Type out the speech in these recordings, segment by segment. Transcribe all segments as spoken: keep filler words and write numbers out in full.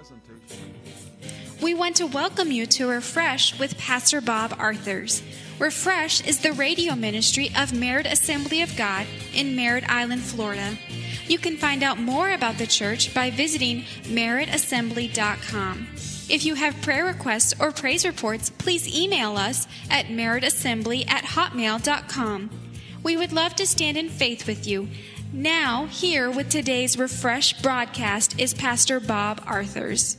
presentation. We want to welcome you to Refresh with Pastor Bob Arthurs. Refresh is the radio ministry of Merritt Assembly of God in Merritt Island, Florida. You can find out more about the church by visiting merritt assembly dot com. If you have prayer requests or praise reports, please email us at merritt assembly at hotmail dot com. We would love to stand in faith with you. Now, here with today's Refresh broadcast is Pastor Bob Arthurs.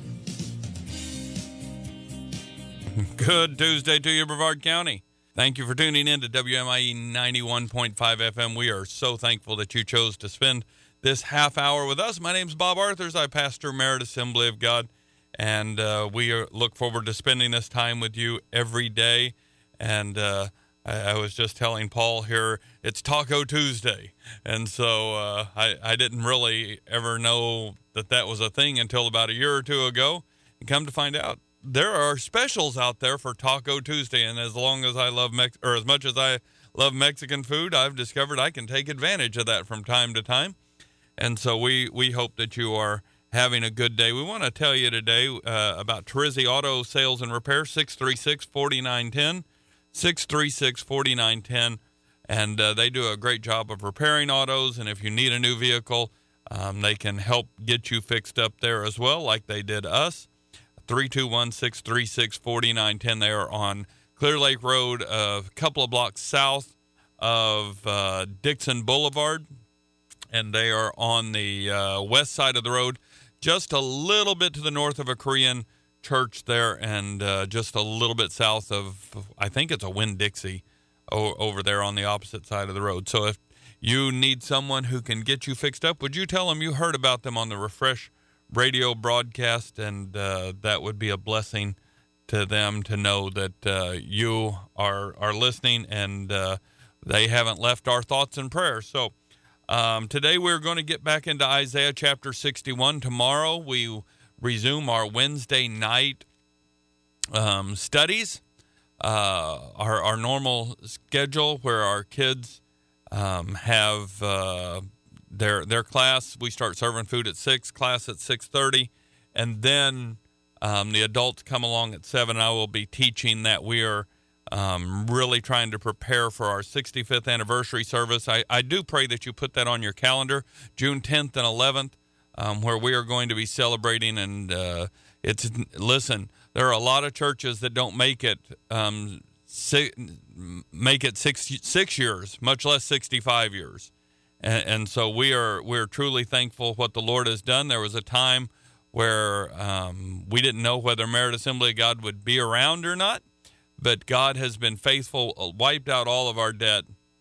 Good Tuesday to you, Brevard County. Thank you for tuning in to W M I E ninety-one point five F M. We are so thankful that you chose to spend this half hour with us. My name's Bob Arthurs. I pastor Merritt Assembly of God, and uh, we are, look forward to spending this time with you every day. And uh, I, I was just telling Paul here, it's Taco Tuesday, and so uh, I, I didn't really ever know that that was a thing until about a year or two ago, and come to find out, there are specials out there for Taco Tuesday, and as long as I love Mex- or as much as I love Mexican food, I've discovered I can take advantage of that from time to time. And so we, we hope that you are having a good day. We want to tell you today uh, about Terrizzi Auto Sales and Repair, six three six, four nine one zero, six three six, four nine one zero, and uh, they do a great job of repairing autos, and if you need a new vehicle, um, they can help get you fixed up there as well, like they did us. three two one, six three six, four nine one zero. They are on Clear Lake Road, a couple of blocks south of uh, Dixon Boulevard, and they are on the uh, west side of the road, just a little bit to the north of a Korean church there, and uh, just a little bit south of, I think it's a Winn-Dixie o- over there on the opposite side of the road. So if you need someone who can get you fixed up, would you tell them you heard about them on the Refresh radio broadcast, and uh, that would be a blessing to them to know that uh, you are are listening, and uh, they haven't left our thoughts and prayers. So um, today we're going to get back into Isaiah chapter sixty-one. Tomorrow we resume our Wednesday night um, studies, uh, our, our normal schedule where our kids um, have uh, Their their class. We start serving food at six, class at six thirty, and then um, the adults come along at seven. I will be teaching that. We are um, really trying to prepare for our sixty-fifth anniversary service. I, I do pray that you put that on your calendar, June tenth and eleventh, um, where we are going to be celebrating. And uh, it's listen, there are a lot of churches that don't make it um, si- make it six six years, much less sixty-five years. And, and so we are we're truly thankful what the Lord has done. There was a time where um, we didn't know whether Merritt Assembly of God would be around or not, but God has been faithful, wiped out all of our debt,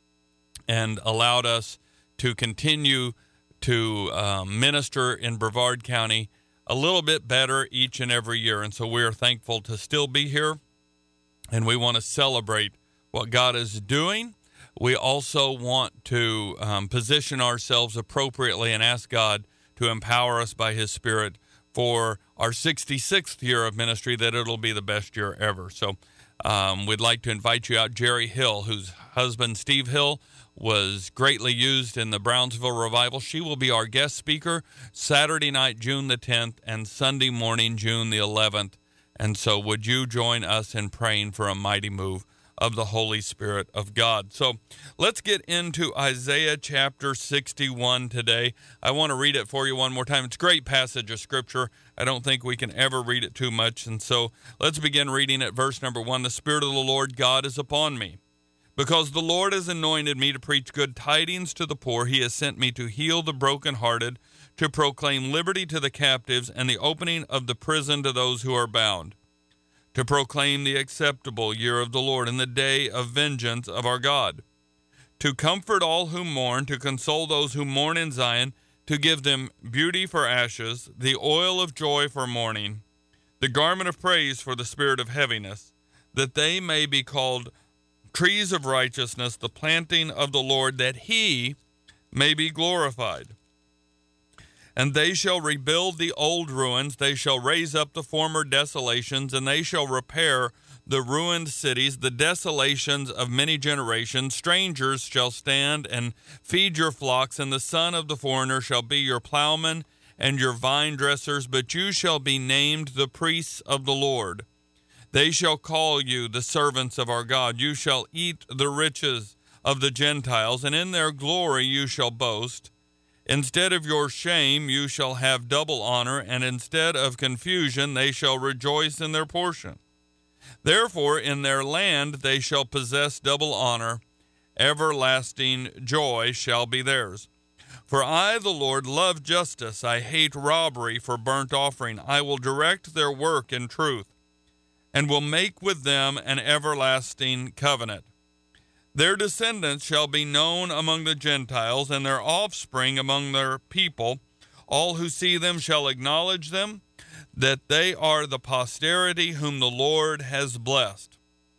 and allowed us to continue to um, minister in Brevard County a little bit better each and every year. And so we are thankful to still be here, and we want to celebrate what God is doing. We also want to um, position ourselves appropriately and ask God to empower us by His Spirit for our sixty-sixth year of ministry, that it'll be the best year ever. So um, we'd like to invite you out. Jerry Hill, whose husband Steve Hill was greatly used in the Brownsville revival. She will be our guest speaker Saturday night, June the tenth, and Sunday morning, June the eleventh. And so would you join us in praying for a mighty move of the Holy Spirit of God? So let's get into Isaiah chapter sixty-one today. I want to read it for you one more time. It's a great passage of Scripture. I don't think we can ever read it too much. And so let's begin reading at verse number one. The Spirit of the Lord God is upon me, because the Lord has anointed me to preach good tidings to the poor. He has sent me to heal the brokenhearted, to proclaim liberty to the captives, and the opening of the prison to those who are bound, to proclaim the acceptable year of the Lord and the day of vengeance of our God, to comfort all who mourn, to console those who mourn in Zion, to give them beauty for ashes, the oil of joy for mourning, the garment of praise for the spirit of heaviness, that they may be called trees of righteousness, the planting of the Lord, that He may be glorified. And they shall rebuild the old ruins, they shall raise up the former desolations, and they shall repair the ruined cities, the desolations of many generations. Strangers shall stand and feed your flocks, and the son of the foreigner shall be your plowman and your vine dressers, but you shall be named the priests of the Lord. They shall call you the servants of our God. You shall eat the riches of the Gentiles, and in their glory you shall boast. Instead of your shame you shall have double honor, and instead of confusion they shall rejoice in their portion. Therefore in their land they shall possess double honor. Everlasting joy shall be theirs. For I, the Lord, love justice. I hate robbery for burnt offering. I will direct their work in truth, and will make with them an everlasting covenant. Their descendants shall be known among the Gentiles, and their offspring among their people. All who see them shall acknowledge them, that they are the posterity whom the Lord has blessed.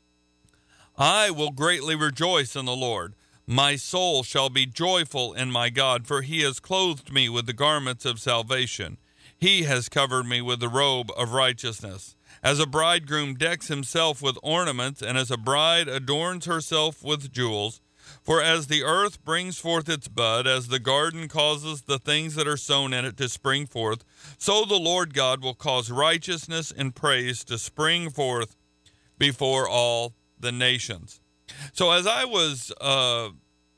I will greatly rejoice in the Lord. My soul shall be joyful in my God, for he has clothed me with the garments of salvation. He has covered me with the robe of righteousness. As a bridegroom decks himself with ornaments, and as a bride adorns herself with jewels. For as the earth brings forth its bud, as the garden causes the things that are sown in it to spring forth, so the Lord God will cause righteousness and praise to spring forth before all the nations. So as I was uh,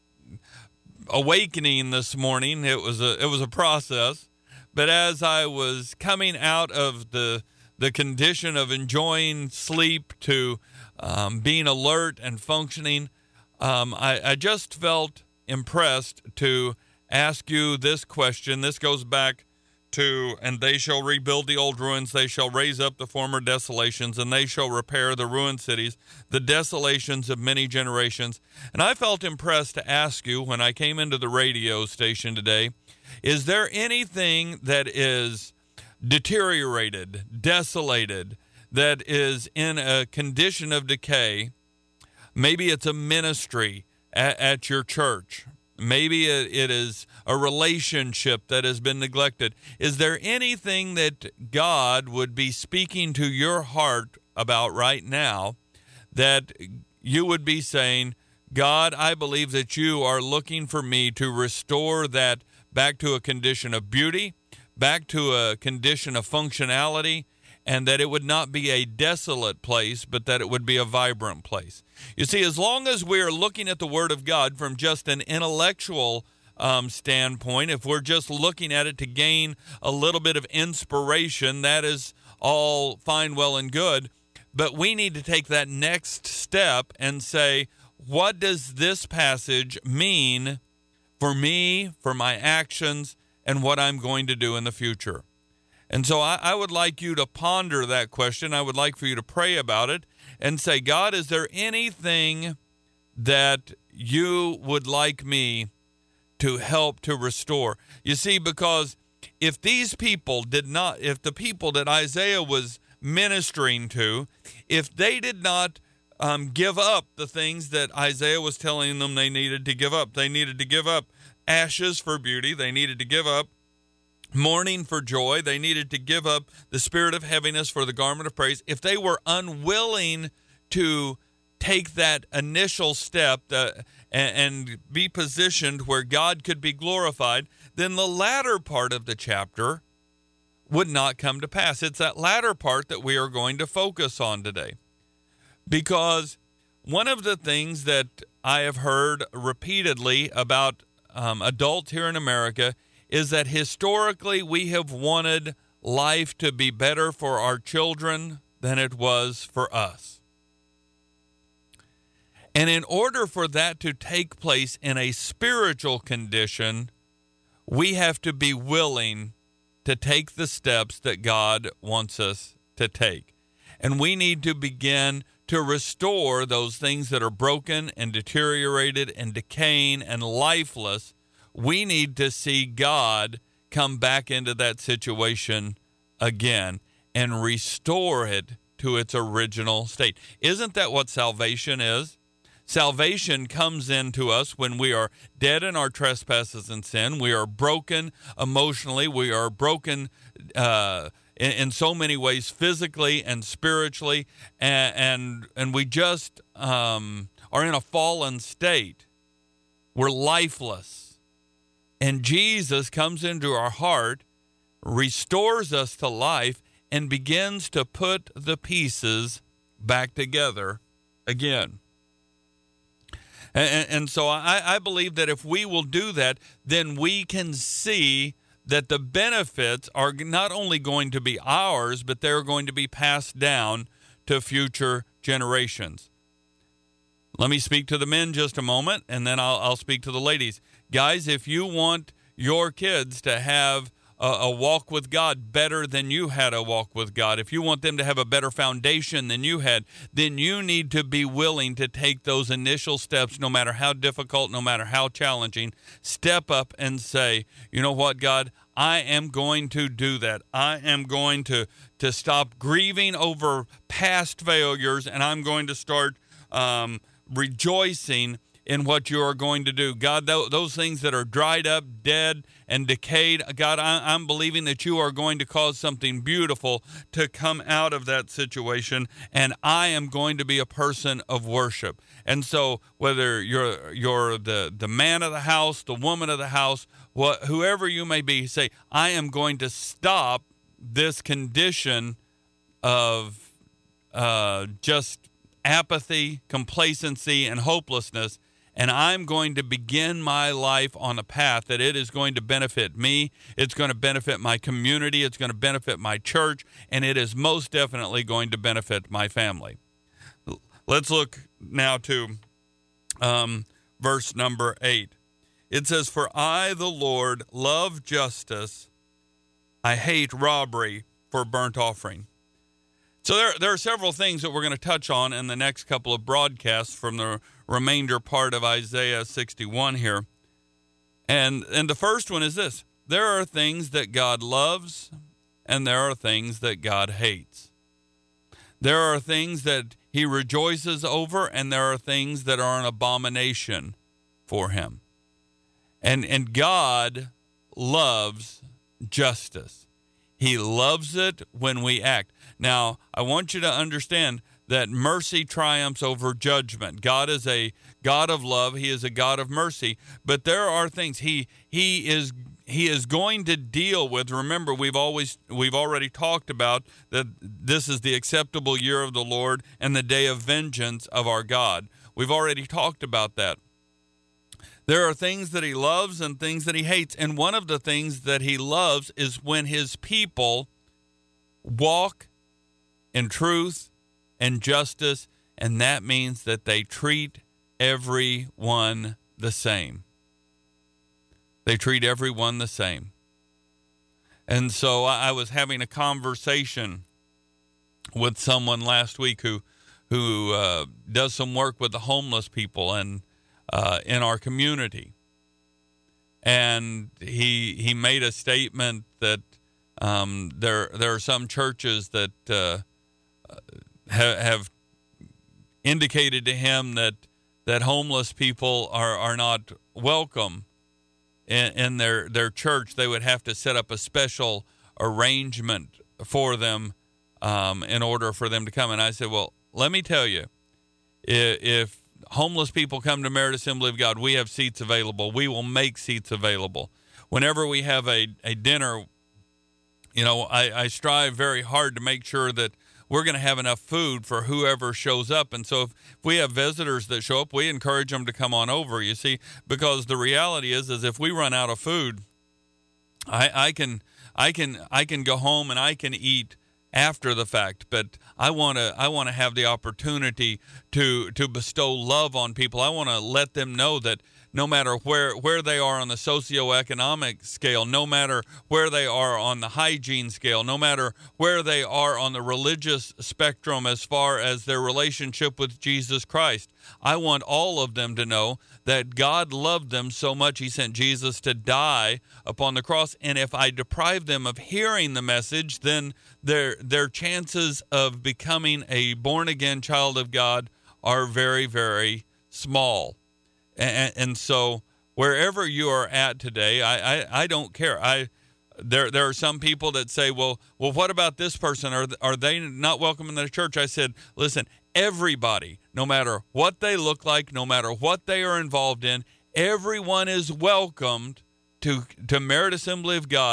awakening this morning, it was a it was a process. But as I was coming out of the the condition of enjoying sleep to um, being alert and functioning, um, I, I just felt impressed to ask you this question. This goes back to, and they shall rebuild the old ruins, they shall raise up the former desolations, and they shall repair the ruined cities, the desolations of many generations. And I felt impressed to ask you when I came into the radio station today, is there anything that is deteriorated, desolated, that is in a condition of decay? Maybe it's a ministry at, at your church. Maybe it, it is a relationship that has been neglected. Is there anything that God would be speaking to your heart about right now that you would be saying, God, I believe that you are looking for me to restore that back to a condition of beauty, back to a condition of functionality, and that it would not be a desolate place, but that it would be a vibrant place. You see, as long as we are looking at the Word of God from just an intellectual um, standpoint, if we're just looking at it to gain a little bit of inspiration, that is all fine, well, and good. But we need to take that next step and say, what does this passage mean for me, for my actions, and what I'm going to do in the future? And so I, I would like you to ponder that question. I would like for you to pray about it and say, God, is there anything that you would like me to help to restore? You see, because if these people did not, if the people that Isaiah was ministering to, if they did not um, give up the things that Isaiah was telling them they needed to give up, they needed to give up ashes for beauty, they needed to give up mourning for joy, they needed to give up the spirit of heaviness for the garment of praise. If they were unwilling to take that initial step that, and, and be positioned where God could be glorified, then the latter part of the chapter would not come to pass. It's that latter part that we are going to focus on today. Because one of the things that I have heard repeatedly about um, adults here in America is that historically we have wanted life to be better for our children than it was for us. And in order for that to take place in a spiritual condition, we have to be willing to take the steps that God wants us to take. And we need to begin to restore those things that are broken and deteriorated and decaying and lifeless. We need to see God come back into that situation again and restore it to its original state. Isn't that what salvation is? Salvation comes into us when we are dead in our trespasses and sin. We are broken emotionally. We are broken uh, in, in so many ways, physically and spiritually, and and, and we just um, are in a fallen state. We're lifeless. And Jesus comes into our heart restores us to life, and begins to put the pieces back together again. And, and so I, I believe that if we will do that, then we can see that the benefits are not only going to be ours, but they're going to be passed down to future generations. Let me speak to the men just a moment, and then I'll, I'll speak to the ladies. Guys, if you want your kids to have a, a walk with God better than you had a walk with God, if you want them to have a better foundation than you had, then you need to be willing to take those initial steps, no matter how difficult, no matter how challenging. Step up and say, you know what, God, I am going to do that. I am going to, to stop grieving over past failures, and I'm going to start um, rejoicing in what you are going to do. God, th- those things that are dried up, dead, and decayed, God, I- I'm believing that you are going to cause something beautiful to come out of that situation, and I am going to be a person of worship. And so whether you're you're the, the man of the house, the woman of the house, what, whoever you may be, say, I am going to stop this condition of uh, just apathy, complacency, and hopelessness, and I'm going to begin my life on a path that it is going to benefit me, it's going to benefit my community, it's going to benefit my church, and it is most definitely going to benefit my family. Let's look now to um, verse number eight. It says, for I, the Lord, love justice. I hate robbery for burnt offering. So there, there are several things that we're going to touch on in the next couple of broadcasts from the remainder part of Isaiah sixty-one here. And, and the first one is this. There are things that God loves, and there are things that God hates. There are things that he rejoices over, and there are things that are an abomination for him. And, and God loves justice. He loves it when we act. Now, I want you to understand that mercy triumphs over judgment. God is a God of love. He is a God of mercy. But there are things he he is he is going to deal with. Remember, we've always we've already talked about that this is the acceptable year of the Lord and the day of vengeance of our God. We've already talked about that. There are things that he loves and things that he hates. And one of the things that he loves is when his people walk in truth and justice, and that means that they treat everyone the same. They treat everyone the same. And so I was having a conversation with someone last week who who uh, does some work with the homeless people and uh, in our community. And he he made a statement that um, there there are some churches that uh, ha- have indicated to him that that homeless people are, are not welcome in, in their, their church. They would have to set up a special arrangement for them um, in order for them to come. And I said, well, let me tell you, if, if homeless people come to Merit Assembly of God, we have seats available. We will make seats available. Whenever we have a, a dinner, you know, I, I strive very hard to make sure that we're going to have enough food for whoever shows up. And so if, if we have visitors that show up, we encourage them to come on over, you see, because the reality is, is if we run out of food, I, I can, I can, I can go home and I can eat after the fact, but I want to, I want to have the opportunity to, to bestow love on people. I want to let them know that no matter where, where they are on the socioeconomic scale, no matter where they are on the hygiene scale, no matter where they are on the religious spectrum as far as their relationship with Jesus Christ, I want all of them to know that God loved them so much he sent Jesus to die upon the cross. And if I deprive them of hearing the message, then their their chances of becoming a born-again child of God are very, very small. And, and so wherever you are at today, I, I, I don't care. I there there are some people that say, well, well, what about this person? Are, are they not welcome in the church? I said, listen, everybody, no matter what they look like, no matter what they are involved in, everyone is welcomed to, to Merit Assembly of God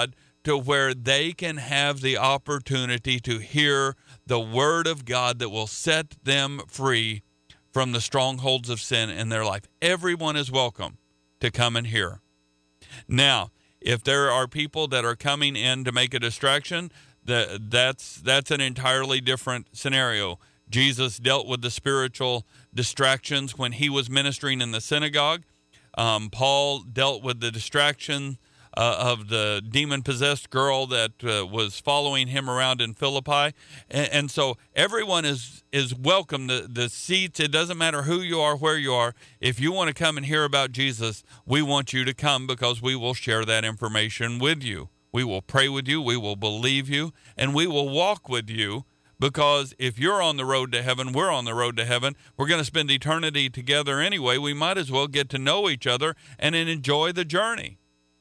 to where they can have the opportunity to hear the word of God that will set them free from the strongholds of sin in their life. Everyone is welcome to come and hear. Now, if there are people that are coming in to make a distraction, the, that's that's an entirely different scenario. Jesus dealt with the spiritual distractions when he was ministering in the synagogue. Um, Paul dealt with the distraction uh, of the demon-possessed girl that uh, was following him around in Philippi. And, and so everyone is is welcome. The, the seats, it doesn't matter who you are, where you are. If you want to come and hear about Jesus, we want you to come because we will share that information with you. We will pray with you, we will believe you, and we will walk with you. Because if you're on the road to heaven, we're on the road to heaven. We're going to spend eternity together anyway. We might as well get to know each other and enjoy the journey.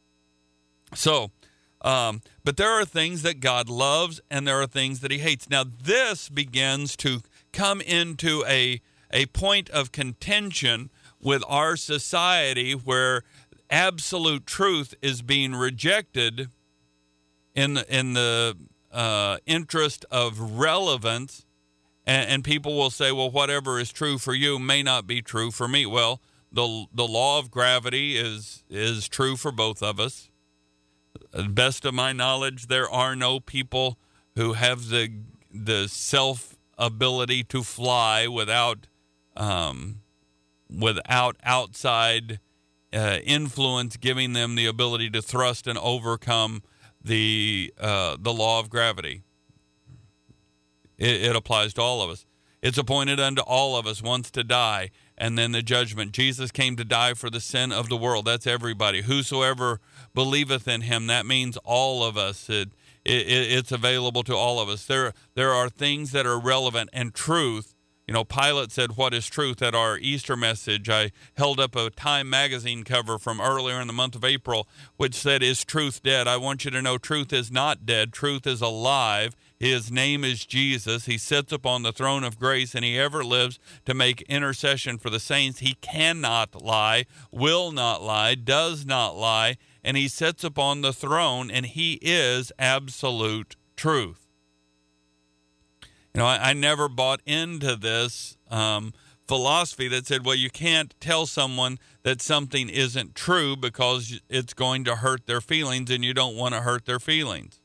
So, um, but there are things that God loves and there are things that he hates. Now, this begins to come into a, a point of contention with our society where absolute truth is being rejected in the, in the Uh, interest of relevance, and, and people will say, well, whatever is true for you may not be true for me. Well, the the law of gravity is is true for both of us. Best of my knowledge, there are no people who have the the self ability to fly without um, without outside uh, influence giving them the ability to thrust and overcome the uh, the law of gravity. It, it applies to all of us. It's appointed unto all of us once to die, and then the judgment. Jesus came to die for the sin of the world. That's everybody. Whosoever believeth in him, that means all of us. It, it, it's available to all of us. There, there are things that are relevant, and truth. You know, Pilate said, what is truth? At our Easter message, I held up a Time magazine cover from earlier in the month of April, which said, is truth dead? I want you to know truth is not dead. Truth is alive. His name is Jesus. He sits upon the throne of grace, and he ever lives to make intercession for the saints. He cannot lie, will not lie, does not lie, and he sits upon the throne, and he is absolute truth. You know, I, I never bought into this um, philosophy that said, well, you can't tell someone that something isn't true because it's going to hurt their feelings, and you don't want to hurt their feelings.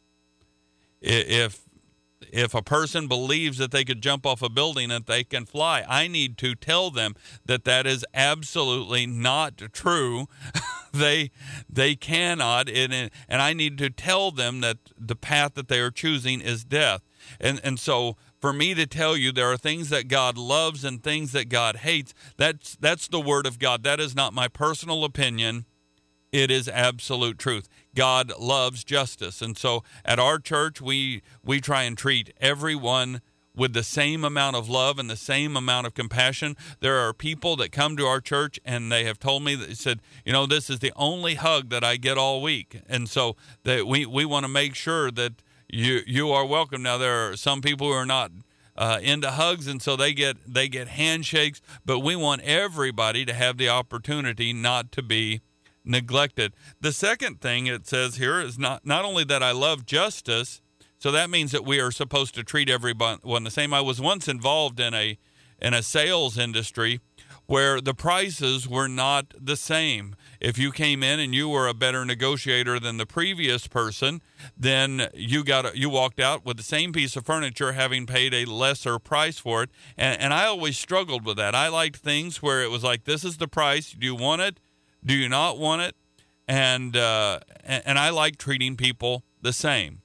If if a person believes that they could jump off a building and they can fly, I need to tell them that that is absolutely not true. they they cannot, and, and I need to tell them that the path that they are choosing is death. And and so for me to tell you there are things that God loves and things that God hates, that's that's the word of God. That is not my personal opinion. It is absolute truth. God loves justice. And so at our church, we we try and treat everyone with the same amount of love and the same amount of compassion. There are people that come to our church and they have told me, that they said, you know, this is the only hug that I get all week. And so that we, we want to make sure that you you are welcome. Now, there are some people who are not uh, into hugs, and so they get they get handshakes, but we want everybody to have the opportunity not to be neglected. The second thing it says here is not, not only that I love justice, so that means that we are supposed to treat everyone the same. I was once involved in a in a sales industry where the prices were not the same. If you came in and you were a better negotiator than the previous person, then you got a, you walked out with the same piece of furniture having paid a lesser price for it. And, and I always struggled with that. I liked things where it was like, this is the price. Do you want it? Do you not want it? And uh, and, and I like treating people the same.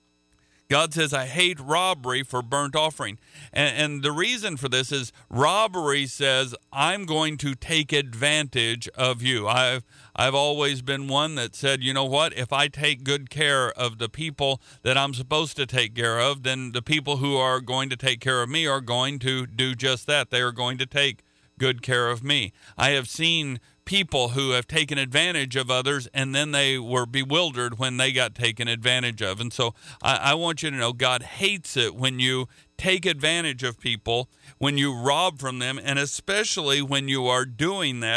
God says, I hate robbery for burnt offering. And, and the reason for this is robbery says, I'm going to take advantage of you. I've I've always been one that said, you know what, if I take good care of the people that I'm supposed to take care of, then the people who are going to take care of me are going to do just that. They are going to take good care of me. I have seen people who have taken advantage of others, and then they were bewildered when they got taken advantage of. And so I, I want you to know God hates it when you take advantage of people, when you rob from them, and especially when you are doing that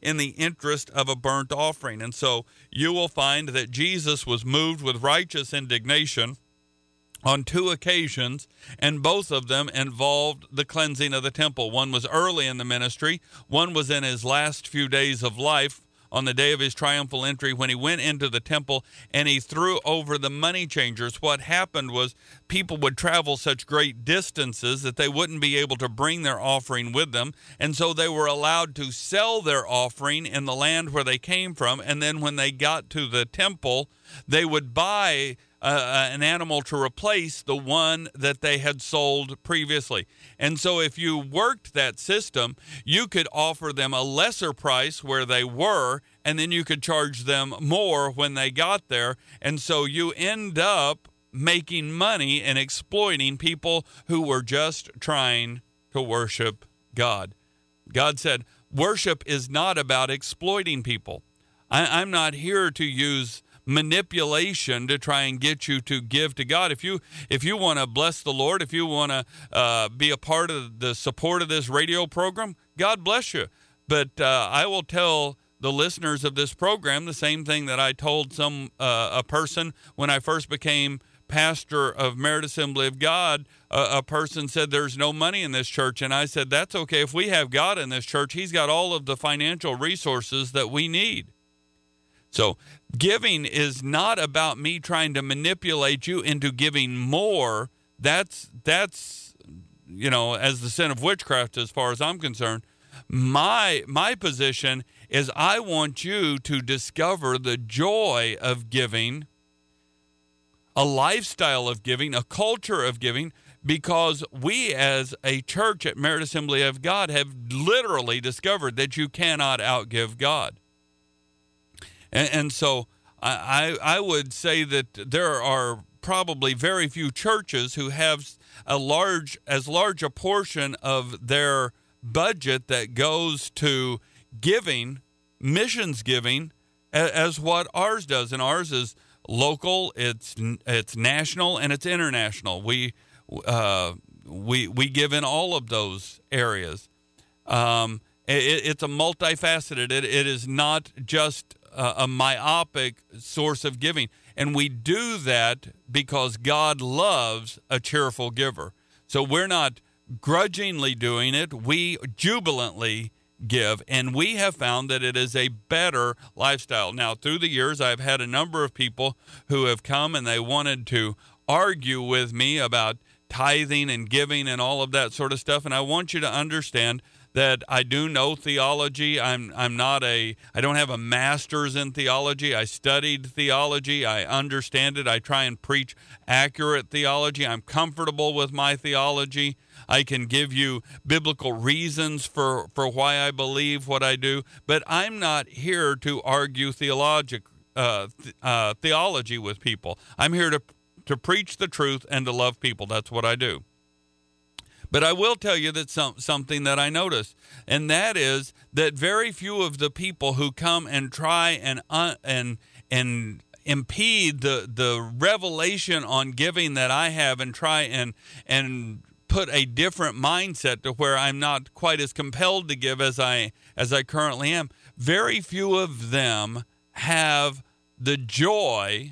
in the interest of a burnt offering. And so you will find that Jesus was moved with righteous indignation on two occasions, and both of them involved the cleansing of the temple. One was early in the ministry. One was in his last few days of life, on the day of his triumphal entry, when he went into the temple and he threw over the money changers. What happened was people would travel such great distances that they wouldn't be able to bring their offering with them, and so they were allowed to sell their offering in the land where they came from, and then when they got to the temple, they would buy Uh, an animal to replace the one that they had sold previously. And so if you worked that system, you could offer them a lesser price where they were, and then you could charge them more when they got there. And so you end up making money and exploiting people who were just trying to worship God. God said, worship is not about exploiting people. I, I'm not here to use manipulation to try and get you to give to God. If you if you want to bless the Lord, if you want to uh, be a part of the support of this radio program, God bless you. But uh, I will tell the listeners of this program the same thing that I told some uh, a person when I first became pastor of Merit Assembly of God. Uh, a person said, there's no money in this church. And I said, that's okay. If we have God in this church, he's got all of the financial resources that we need. So giving is not about me trying to manipulate you into giving more. That's, that's you know, as the sin of witchcraft as far as I'm concerned. My, my position is I want you to discover the joy of giving, a lifestyle of giving, a culture of giving, because we as a church at Merit Assembly of God have literally discovered that you cannot outgive God. And, and so I, I would say that there are probably very few churches who have a large, as large a portion of their budget that goes to giving, missions giving, as, as what ours does. And ours is local, it's it's national, and it's international. We uh, we we give in all of those areas. Um, it, it's a multifaceted. It, it is not just a, a myopic source of giving, and we do that because God loves a cheerful giver. So we're not grudgingly doing it. We jubilantly give, and we have found that it is a better lifestyle. Now, through the years, I've had a number of people who have come and they wanted to argue with me about tithing and giving and all of that sort of stuff. And I want you to understand that I do know theology. I'm I'm not a, I don't have a master's in theology. I studied theology. I understand it. I try and preach accurate theology. I'm comfortable with my theology. I can give you biblical reasons for, for why I believe what I do, but I'm not here to argue theologic, uh, th- uh, theology with people. I'm here to to preach the truth and to love people. That's what I do. But I will tell you that some, something that I noticed, and that is that very few of the people who come and try and uh, and and impede the the revelation on giving that I have, and try and and put a different mindset to where I'm not quite as compelled to give as I as I currently am. Very few of them have the joy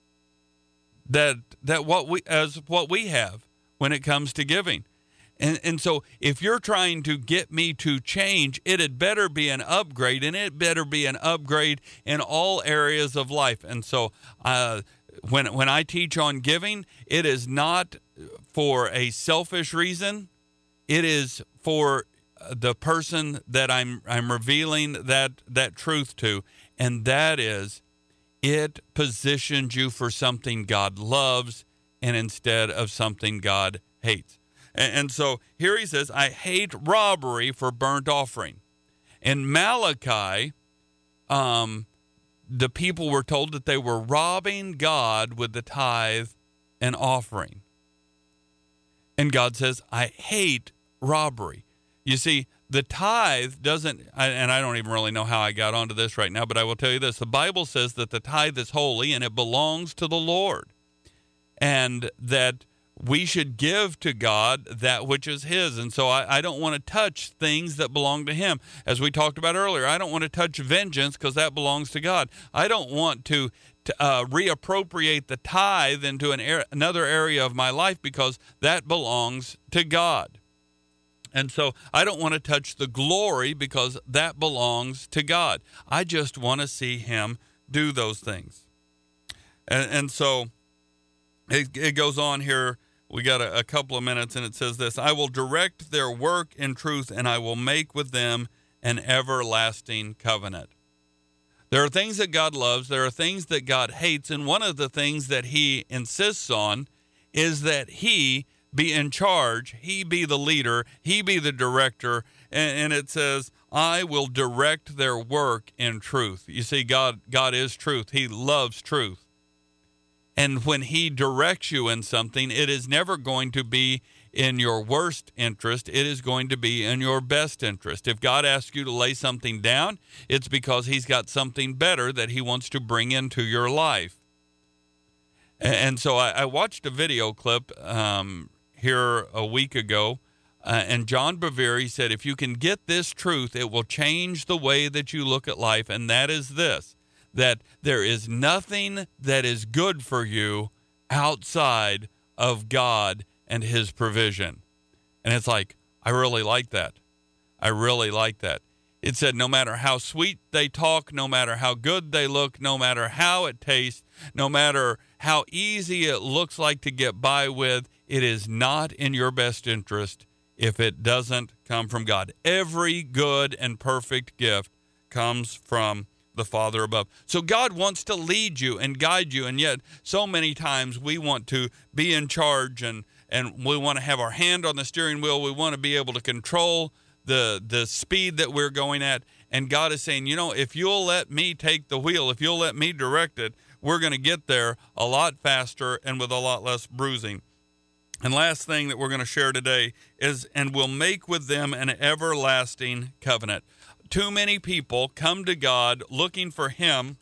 that that what we as what we have when it comes to giving. And and so if you're trying to get me to change, it had better be an upgrade, and it better be an upgrade in all areas of life. And so uh, when when I teach on giving, it is not for a selfish reason. It is for the person that I'm I'm revealing that that truth to, and that is, it positions you for something God loves and instead of something God hates. And, and so here he says, I hate robbery for burnt offering. In Malachi, um, the people were told that they were robbing God with the tithe and offering. And God says, I hate robbery. You see, the tithe doesn't, and I don't even really know how I got onto this right now, but I will tell you this. The Bible says that the tithe is holy and it belongs to the Lord. And that we should give to God that which is his. And so I, I don't want to touch things that belong to him. As we talked about earlier, I don't want to touch vengeance because that belongs to God. I don't want to, to uh, reappropriate the tithe into an er- another area of my life because that belongs to God. And so I don't want to touch the glory because that belongs to God. I just want to see him do those things. And, and so it, it goes on here. We got a, a couple of minutes, and it says this: I will direct their work in truth, and I will make with them an everlasting covenant. There are things that God loves. There are things that God hates. And one of the things that he insists on is that he be in charge. He be the leader. He be the director. And, and it says, I will direct their work in truth. You see, God, God is truth. He loves truth. And when he directs you in something, it is never going to be in your worst interest. It is going to be in your best interest. If God asks you to lay something down, it's because he's got something better that he wants to bring into your life. And so I, I watched a video clip um, here a week ago, uh, and John Bevere, he said, if you can get this truth, it will change the way that you look at life, and that is this: that there is nothing that is good for you outside of God and his provision. And it's like, I really like that. I really like that. It said, no matter how sweet they talk, no matter how good they look, no matter how it tastes, no matter how easy it looks like to get by with, it is not in your best interest if it doesn't come from God. Every good and perfect gift comes from the Father above. So God wants to lead you and guide you, and yet so many times we want to be in charge, and and we want to have our hand on the steering wheel. We want to be able to control the the speed that we're going at. And God is saying, you know, if you'll let me take the wheel, if you'll let me direct it, we're going to get there a lot faster and with a lot less bruising. And last thing that we're going to share today is, and we'll make with them an everlasting covenant. Too many people come to God looking for him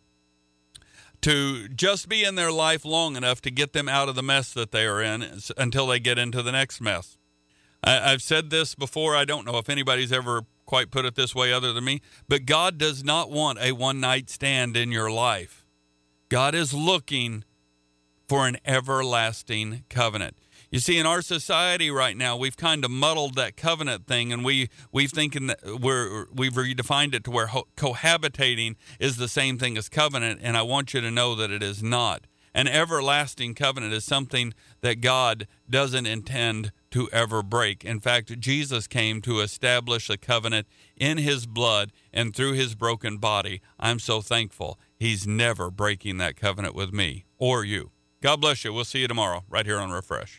to just be in their life long enough to get them out of the mess that they are in until they get into the next mess. I, I've said this before. I don't know if anybody's ever quite put it this way other than me, but God does not want a one-night stand in your life. God is looking for an everlasting covenant. You see, in our society right now, we've kind of muddled that covenant thing, and we we've thinking that we're we've redefined it to where ho- cohabitating is the same thing as covenant, and I want you to know that it is not. An everlasting covenant is something that God doesn't intend to ever break. In fact, Jesus came to establish a covenant in his blood and through his broken body. I'm so thankful he's never breaking that covenant with me or you. God bless you. We'll see you tomorrow right here on Refresh.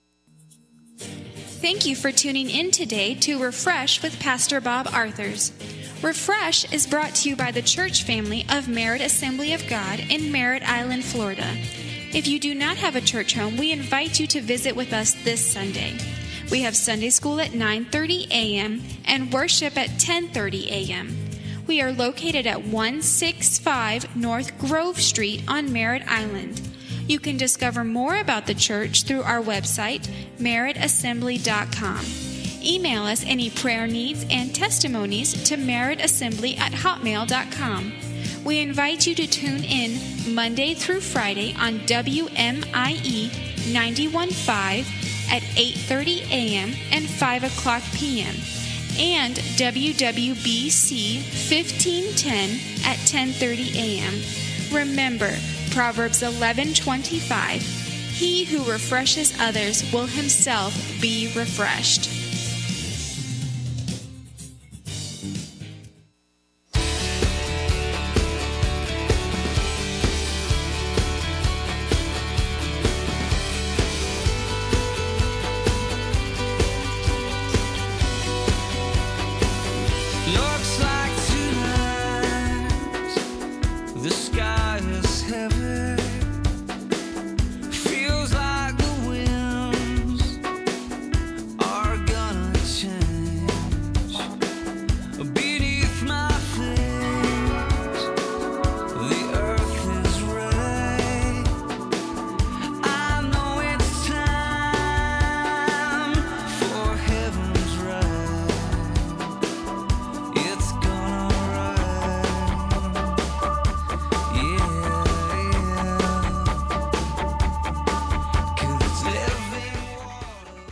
Thank you for tuning in today to Refresh with Pastor Bob Arthurs. Refresh is brought to you by the church family of Merritt Assembly of God in Merritt Island, Florida. If you do not have a church home, we invite you to visit with us this Sunday. We have Sunday school at nine thirty a.m. and worship at ten thirty a.m. We are located at one sixty-five North Grove Street on Merritt Island. You can discover more about the church through our website, merritt assembly dot com. Email us any prayer needs and testimonies to merrittassembly at hotmail dot com. We invite you to tune in Monday through Friday on W M I E ninety-one point five at eight thirty a.m. and five o'clock p.m. and W W B C fifteen ten at ten thirty a.m. Remember, Proverbs eleven twenty-five, he who refreshes others will himself be refreshed.